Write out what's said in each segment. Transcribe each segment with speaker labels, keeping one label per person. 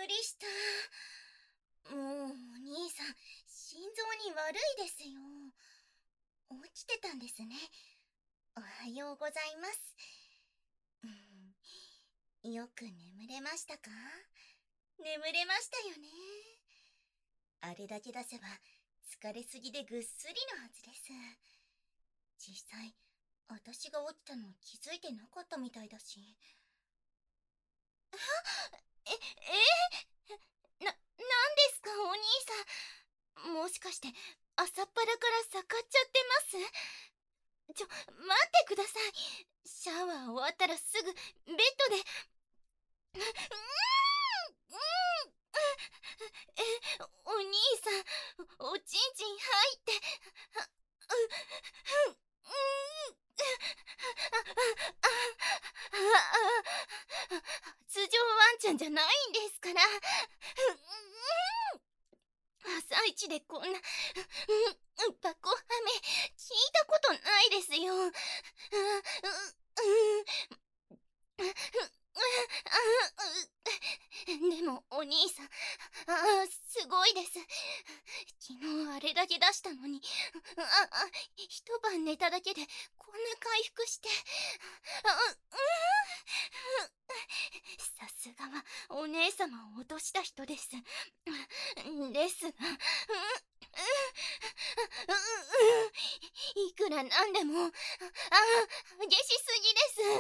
Speaker 1: くりした。もうお兄さん、心臓に悪いですよ。落ちてたんですね。おはようございます。よく眠れましたか？眠れましたよね。あれだけ出せば疲れすぎでぐっすりのはずです。実際、私が起きたの気づいてなかったみたいだし。なんですかお兄さん。もしかして朝っぱらから逆っちゃってます？待ってください。シャワー終わったらすぐベッドで。お兄さん、おちんちん入って。通常ワンちゃんじゃないんですから。朝一でこんなバコハメ聞いたことないですよ。でもお兄さん、すごいです。昨日あれだけ出したのに、一晩寝ただけでこんな回復して。さすがはお姉様を落とした人です。ですが、いくらなんでも、激しすぎです。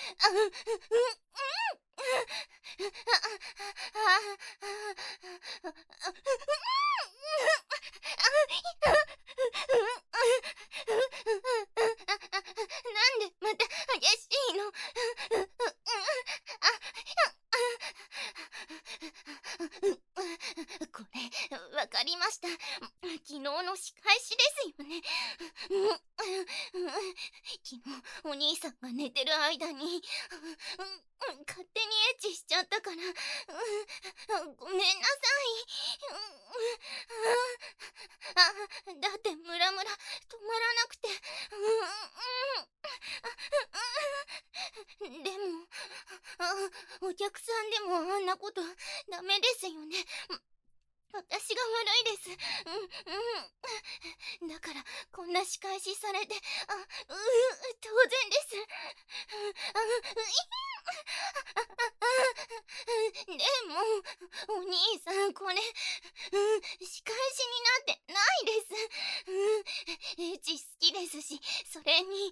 Speaker 1: なんでまた激しいの？これ、わかりました。昨日の仕返しですよね。昨日お兄さんが寝てる間に勝手にエッチしちゃったから、ごめんなさい。だってムラムラ止まらなくて。でもお客さんでもあんなことダメですよね。私が悪いです。だからこんな仕返しされて、当然です。でもお兄さん、これ仕返しになってないです。エッチ好きですし、それに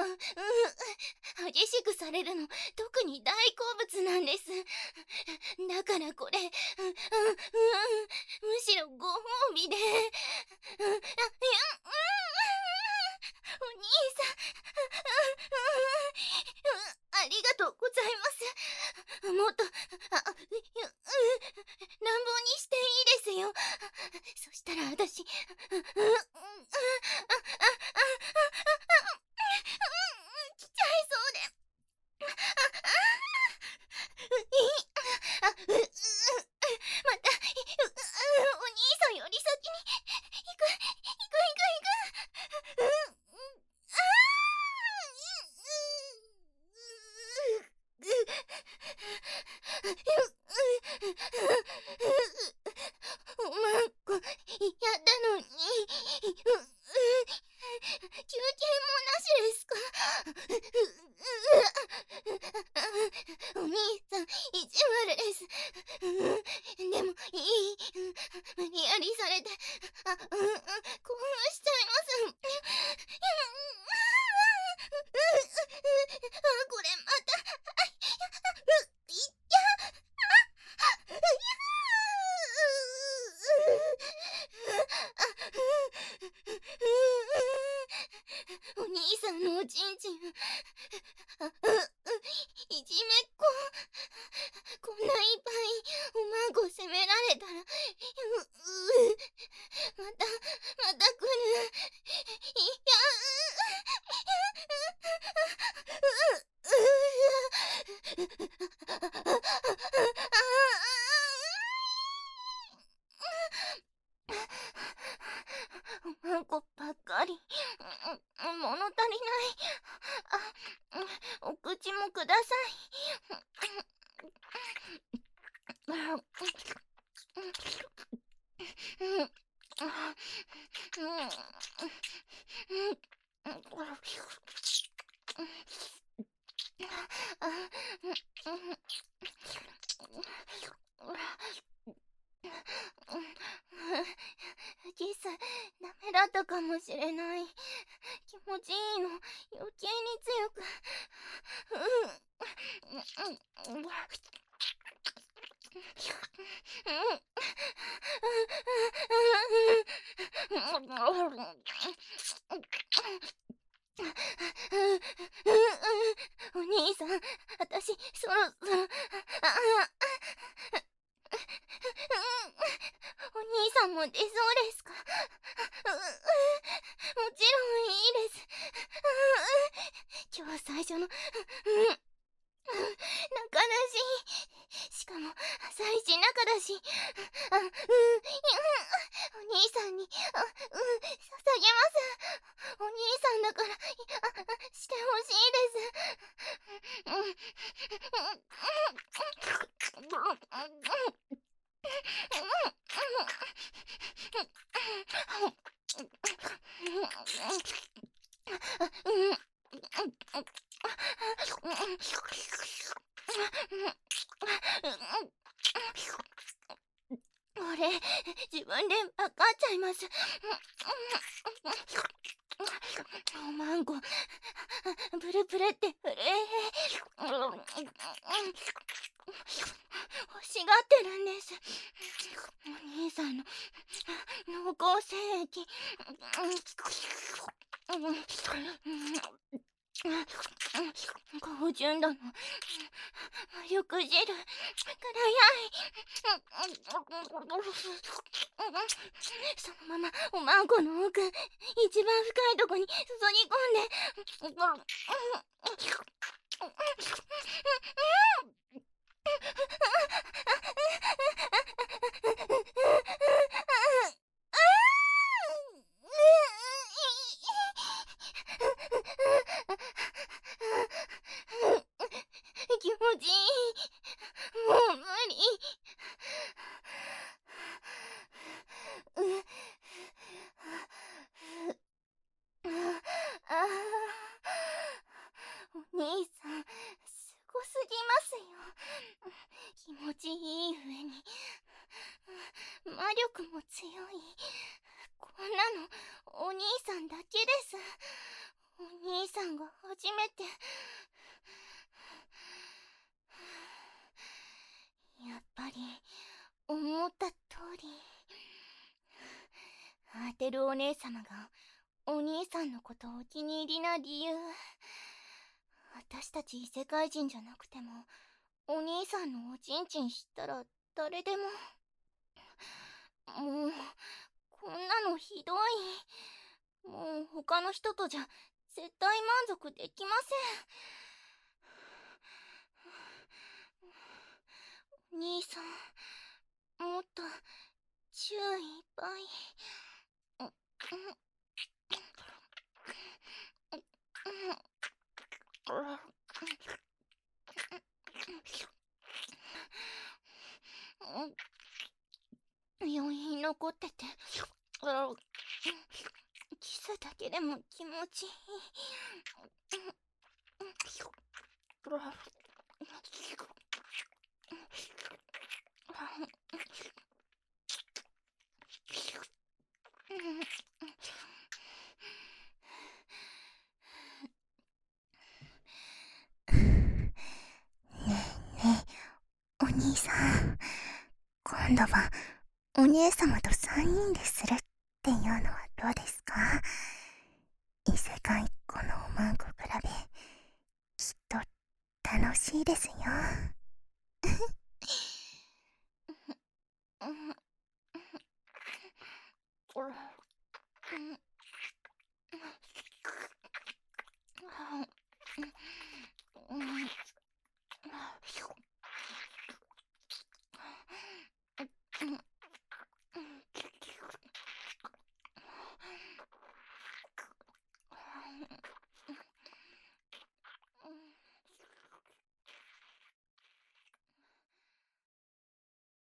Speaker 1: 激しくされるの特に大好物なんです。だからこれむしろご褒美で。お兄さん、ありがとうございます。もっと乱暴にしていいですよ。そしたら私来ちゃいそうで。またお兄さんより先に行く。おまんこやったのに休憩もなしですか？お兄さん意地悪です。でも無理やりされて興奮しちゃいます。これまたいっちゃお兄さんのおちんちんいじめっ子。こんないっぱいおまんこ責められたらまた来る。いやおまんこばっかり物足りない。お口キス、ダメだったかもしれない。気持ちいいの、余計に強く。お兄さん、私、そろそろ、お兄さんも出そうですか？もちろんいいです。今日最初の、仲だし、しかも朝一仲だし、お兄さんに、捧げます。お兄さんだから、してほしいです俺、自分で分かっちゃいます。おまんこ、プルプルって震え、欲しがってるんです。お兄さんの濃厚精液。高純度の緑汁、からやい。そのままおまんこの奥、一番深いとこに注ぎ込んで、気持ちいい。もう無理。お兄さん、すごすぎますよ。気持ちいい上に、魔力も強い。こんなの、お兄さんだけです。お兄さんが初めて。やっぱり、思った通り。アーテルお姉様が、お兄さんのことお気に入りな理由。私たち異世界人じゃなくても、お兄さんのおちんちん知ったら誰でも。もう、こんなのひどい。もう他の人とじゃ絶対満足できません。お兄さん、もっと注意いっぱい。余韻残ってて、キスだけでも気持ちいい。お兄さん、今度はお姉様と3人でするっ